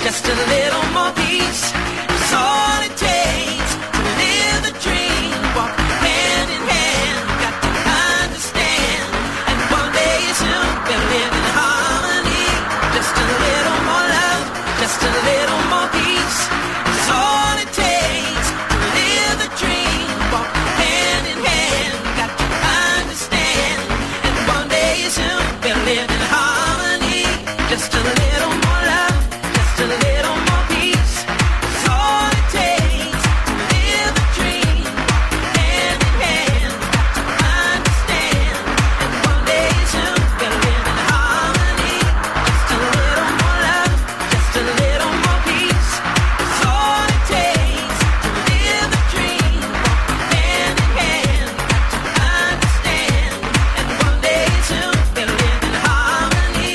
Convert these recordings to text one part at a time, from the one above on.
just a little more peace. It's all it takes to live the dream. Walk hand in hand, got to understand. And one day soon we'll live in harmony. Just a little more love, just a little more peace. It's all it takes to live the dream. Walk hand in hand, got to understand. And one day soon we'll live in harmony. Just a little more love, just a little more peace. It's all it takes to live the dream. Hand in hand, got to understand. And one day soon we'll live in harmony. Just a little more love, just a little more peace. It's all it takes to live the dream. Hand in hand, got to understand. And one day soon we'll live in harmony.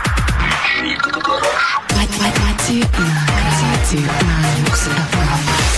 Party на Luxor FM.